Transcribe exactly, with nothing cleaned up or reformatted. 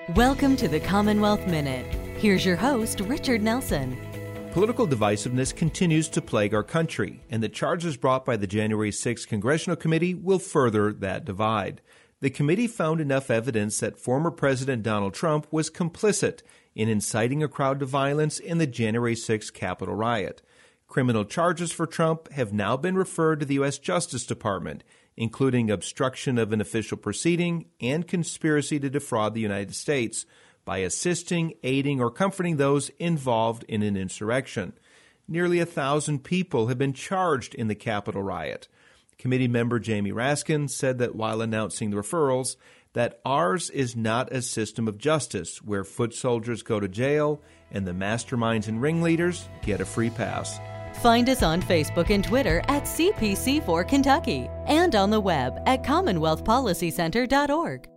Welcome to the Commonwealth Minute. Here's your host, Richard Nelson. Political divisiveness continues to plague our country, and the charges brought by the January sixth Congressional Committee will further that divide. The committee found enough evidence that former President Donald Trump was complicit in inciting a crowd to violence in the January sixth Capitol riot. Criminal charges for Trump have now been referred to the U S Justice Department, including obstruction of an official proceeding and conspiracy to defraud the United States by assisting, aiding, or comforting those involved in an insurrection. Nearly a thousand people have been charged in the Capitol riot. Committee member Jamie Raskin said that while announcing the referrals, that ours is not a system of justice where foot soldiers go to jail and the masterminds and ringleaders get a free pass. Find us on Facebook and Twitter at C P C four Kentucky and on the web at commonwealth policy center dot org.